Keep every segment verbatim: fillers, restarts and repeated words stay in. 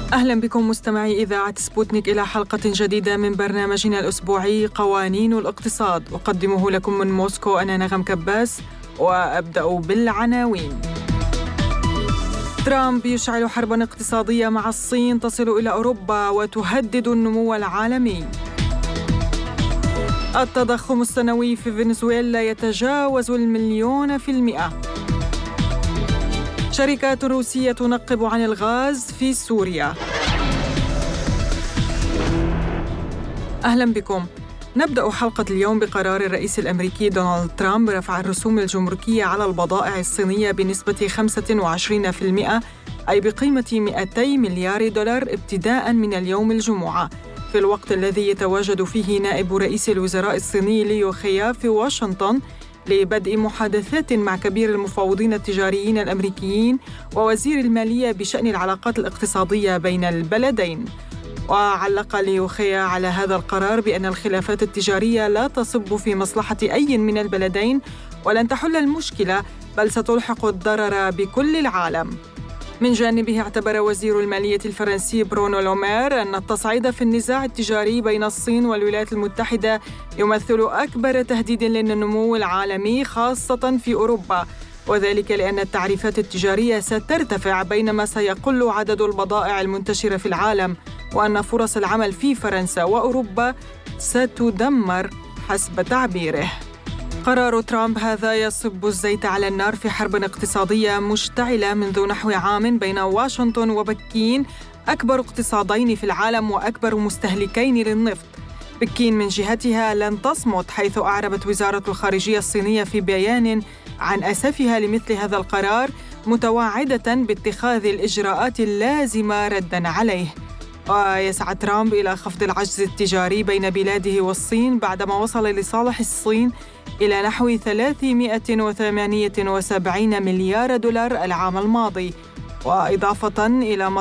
أهلا بكم مستمعي إذاعة سبوتنيك إلى حلقة جديدة من برنامجنا الأسبوعي قوانين الاقتصاد، أقدمه لكم من موسكو أنا نغم كباس، وأبدأ بالعناوين. ترامب يشعل حربا اقتصادية مع الصين تصل إلى أوروبا وتهدد النمو العالمي. التضخم السنوي في فنزويلا يتجاوز المليون في المئة. شركات روسية تنقب عن الغاز في سوريا. أهلا بكم. نبدأ حلقة اليوم بقرار الرئيس الأمريكي دونالد ترامب رفع الرسوم الجمركية على البضائع الصينية بنسبة خمسة وعشرين بالمئة، أي بقيمة مئتي مليار دولار ابتداء من اليوم الجمعة، في الوقت الذي يتواجد فيه نائب رئيس الوزراء الصيني ليو خيا في واشنطن لبدء محادثات مع كبير المفوضين التجاريين الأمريكيين ووزير المالية بشأن العلاقات الاقتصادية بين البلدين. وعلق ليو خيا على هذا القرار بأن الخلافات التجارية لا تصب في مصلحة أي من البلدين ولن تحل المشكلة، بل ستلحق الضرر بكل العالم. من جانبه اعتبر وزير المالية الفرنسي برونو لومير أن التصعيد في النزاع التجاري بين الصين والولايات المتحدة يمثل أكبر تهديد للنمو العالمي خاصة في أوروبا، وذلك لأن التعريفات التجارية سترتفع بينما سيقل عدد البضائع المنتشرة في العالم، وأن فرص العمل في فرنسا وأوروبا ستدمر حسب تعبيره. قرار ترامب هذا يصب الزيت على النار في حرب اقتصادية مشتعلة منذ نحو عام بين واشنطن وبكين، أكبر اقتصادين في العالم وأكبر مستهلكين للنفط. بكين من جهتها لن تصمت، حيث أعربت وزارة الخارجية الصينية في بيان عن أسفها لمثل هذا القرار، متوعدة باتخاذ الإجراءات اللازمة رداً عليه. ويسعى ترامب إلى خفض العجز التجاري بين بلاده والصين بعدما وصل لصالح الصين إلى نحو ثلاثمئة وثمانية وسبعين مليار دولار العام الماضي، وإضافة إلى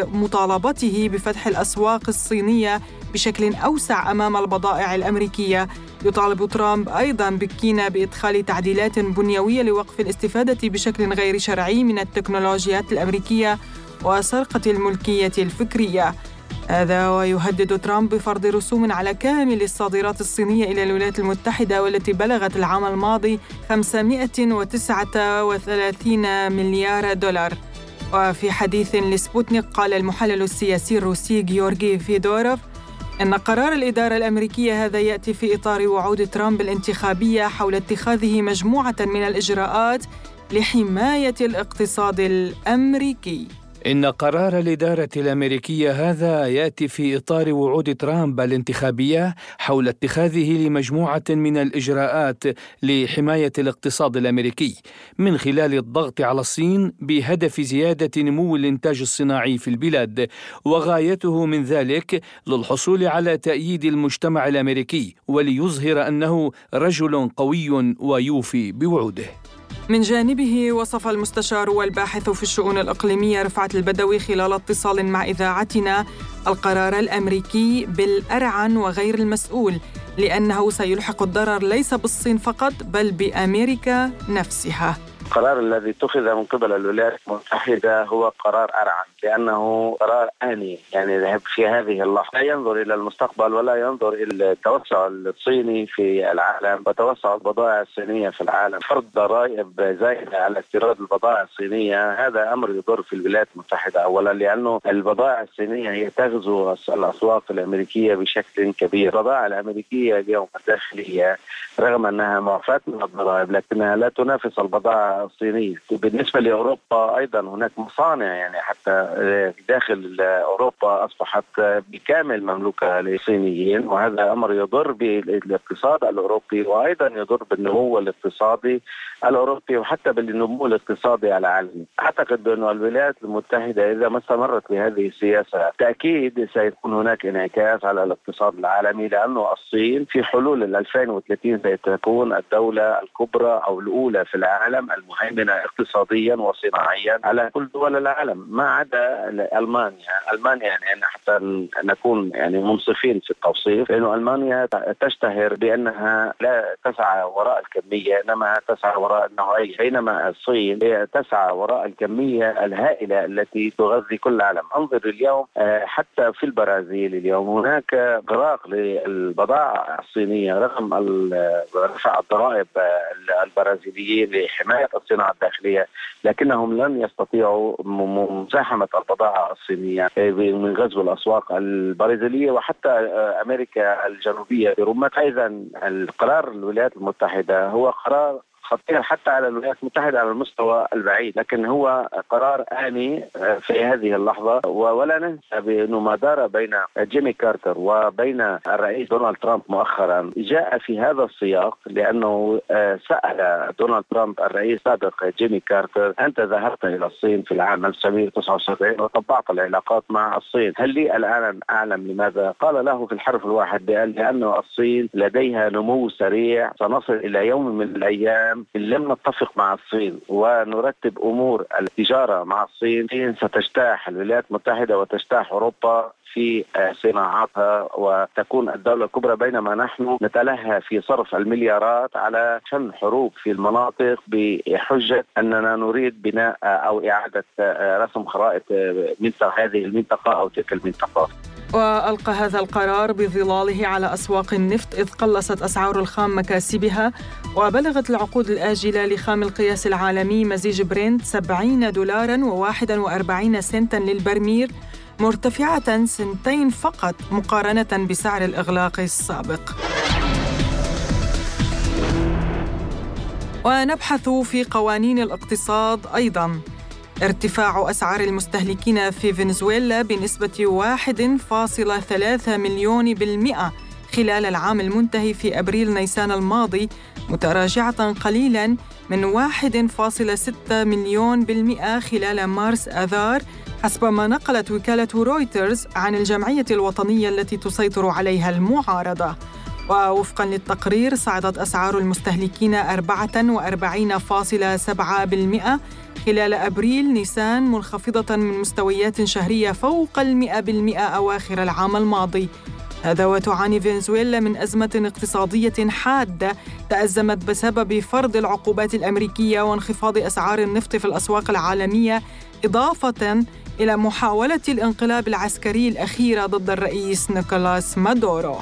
مطالبته بفتح الأسواق الصينية بشكل أوسع أمام البضائع الأمريكية. يطالب ترامب أيضاً بكين بإدخال تعديلات بنيوية لوقف الاستفادة بشكل غير شرعي من التكنولوجيات الأمريكية وسرقة الملكية الفكرية. هذا ويهدد ترامب بفرض رسوم على كامل الصادرات الصينية إلى الولايات المتحدة، والتي بلغت العام الماضي خمسمئة وتسعة وثلاثين مليار دولار. وفي حديث لسبوتنيك قال المحلل السياسي الروسي غيورغي فيدوروف إن قرار الإدارة الأمريكية هذا يأتي في إطار وعود ترامب الانتخابية حول اتخاذه مجموعة من الإجراءات لحماية الاقتصاد الأمريكي. إن قرار الإدارة الأمريكية هذا يأتي في إطار وعود ترامب الانتخابية حول اتخاذه لمجموعة من الإجراءات لحماية الاقتصاد الأمريكي من خلال الضغط على الصين بهدف زيادة نمو الإنتاج الصناعي في البلاد، وغايته من ذلك للحصول على تأييد المجتمع الأمريكي وليظهر أنه رجل قوي ويوفي بوعوده. من جانبه وصف المستشار والباحث في الشؤون الإقليمية رفعت البدوي خلال اتصال مع إذاعتنا القرار الأمريكي بالأرعن وغير المسؤول، لأنه سيلحق الضرر ليس بالصين فقط بل بأمريكا نفسها. القرار الذي اتخذ من قبل الولايات المتحدة هو قرار أرعن، لأنه قرار آني، يعني في هذه اللحظة لا ينظر إلى المستقبل ولا ينظر إلى التوسع الصيني في العالم وتوسع البضائع الصينية في العالم. فرض ضرائب زائدة على استيراد البضائع الصينية هذا أمر يضر في الولايات المتحدة، أولا لأنه البضائع الصينية هي تغزو الأسواق الأمريكية بشكل كبير. البضائع الأمريكية اليوم الداخلية رغم أنها معفاة من الضرائب لكنها لا تنافس البضائع الصينية. بالنسبة لأوروبا أيضا هناك مصانع، يعني حتى داخل أوروبا أصبحت بكامل مملوكة للصينيين، وهذا أمر يضر بالاقتصاد الأوروبي وأيضا يضر بالنمو الاقتصادي الأوروبي وحتى بالنمو الاقتصادي العالمي. أعتقد بأن الولايات المتحدة إذا ما استمرت بهذه السياسة تأكيد سيكون هناك انعكاس على الاقتصاد العالمي، لأنه الصين في حلول ألفين وثلاثين ستكون الدولة الكبرى أو الأولى في العالم المهيمنة اقتصاديا وصناعيا على كل دول العالم ما عدا ألمانيا. ألمانيا يعني حتى نكون يعني منصفين في التوصيف، لأنه ألمانيا تشتهر بأنها لا تسعى وراء الكمية إنما تسعى وراء النوعية، بينما الصين تسعى وراء الكمية الهائلة التي تغذي كل العالم. انظر اليوم حتى في البرازيل اليوم هناك اغراق للبضائع الصينية رغم رفع الضرائب البرازيليين لحماية الصناعة الداخلية، لكنهم لن يستطيعوا مزاحمة البضائع الصينية من غزو الأسواق البرازيلية وحتى أمريكا الجنوبية برمة. أيضا القرار الولايات المتحدة هو قرار خطير حتى على الولايات المتحدة على المستوى البعيد، لكن هو قرار آني في هذه اللحظة. ولا ننسى بأنه ما دار بين جيمي كارتر وبين الرئيس دونالد ترامب مؤخرا جاء في هذا السياق، لأنه سأل دونالد ترامب الرئيس السابق جيمي كارتر: أنت ذهبت إلى الصين في العام ألف وتسعمائة وتسعة وسبعين وطبعت العلاقات مع الصين، هل لي الآن أعلم لماذا؟ قال له في الحرف الواحد: لأن الصين لديها نمو سريع، سنصل إلى يوم من الأيام إن لم نتفق مع الصين ونرتب أمور التجارة مع الصين ستجتاح الولايات المتحدة وتجتاح أوروبا في صناعاتها وتكون الدولة الكبرى، بينما نحن نتلهى في صرف المليارات على شن حروب في المناطق بحجة أننا نريد بناء أو إعادة رسم خرائط منطقة هذه المنطقة أو تلك المنطقة. وألقى هذا القرار بظلاله على أسواق النفط إذ قلصت أسعار الخام مكاسبها، وبلغت العقود الآجلة لخام القياس العالمي مزيج برنت سبعين دولاراً وواحد وأربعين سنتاً للبرميل، مرتفعة سنتين فقط مقارنة بسعر الإغلاق السابق. ونبحث في قوانين الاقتصاد أيضاً. ارتفاع أسعار المستهلكين في فنزويلا بنسبة واحد فاصلة ثلاثة مليون بالمئة خلال العام المنتهي في أبريل نيسان الماضي، متراجعة قليلاً من واحد فاصلة ستة مليون بالمئة خلال مارس آذار، حسب ما نقلت وكالة رويترز عن الجمعية الوطنية التي تسيطر عليها المعارضة. ووفقاً للتقرير صعدت أسعار المستهلكين أربعة وأربعين فاصلة سبعة بالمئة خلال أبريل نيسان، منخفضة من مستويات شهرية فوق المئة بالمئة أواخر العام الماضي. هذا وتعاني فنزويلا من أزمة اقتصادية حادة تأزمت بسبب فرض العقوبات الأمريكية وانخفاض أسعار النفط في الأسواق العالمية، إضافة إلى محاولة الانقلاب العسكري الأخيرة ضد الرئيس نيكولاس مادورو.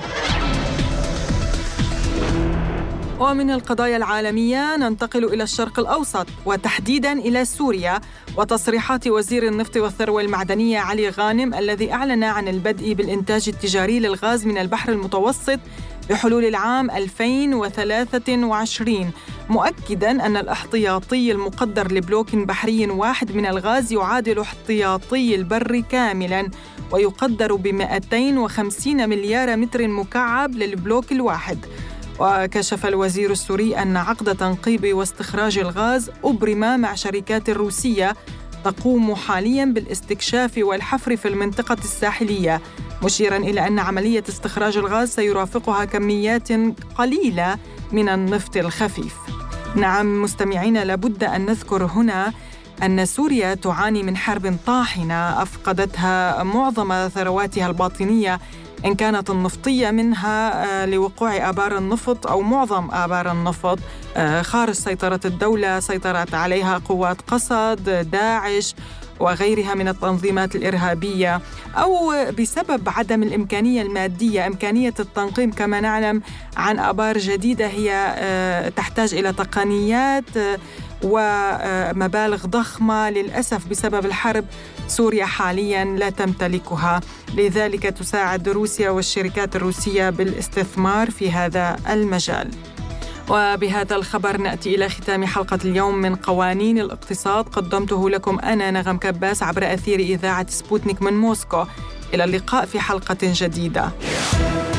ومن القضايا العالمية ننتقل إلى الشرق الأوسط وتحديداً إلى سوريا، وتصريحات وزير النفط والثروة المعدنية علي غانم الذي أعلن عن البدء بالإنتاج التجاري للغاز من البحر المتوسط بحلول العام ألفين وثلاثة وعشرين، مؤكداً أن الاحتياطي المقدر لبلوك بحري واحد من الغاز يعادل احتياطي البر كاملاً ويقدر ب مئتين وخمسين مليار متر مكعب للبلوك الواحد. وكشف الوزير السوري أن عقد تنقيب واستخراج الغاز أبرم مع شركات روسية تقوم حالياً بالاستكشاف والحفر في المنطقة الساحلية، مشيراً إلى أن عملية استخراج الغاز سيرافقها كميات قليلة من النفط الخفيف. نعم مستمعين، لابد أن نذكر هنا أن سوريا تعاني من حرب طاحنة أفقدتها معظم ثرواتها الباطنية إن كانت النفطية، منها لوقوع آبار النفط أو معظم آبار النفط خارج سيطرة الدولة، سيطرت عليها قوات قسد، داعش وغيرها من التنظيمات الإرهابية، أو بسبب عدم الإمكانية المادية. إمكانية التنقيب كما نعلم عن آبار جديدة هي تحتاج إلى تقنيات ومبالغ ضخمة، للأسف بسبب الحرب سوريا حالياً لا تمتلكها، لذلك تساعد روسيا والشركات الروسية بالاستثمار في هذا المجال. وبهذا الخبر نأتي إلى ختام حلقة اليوم من قوانين الاقتصاد، قدمته لكم أنا نغم كباس عبر أثير إذاعة سبوتنيك من موسكو. إلى اللقاء في حلقة جديدة.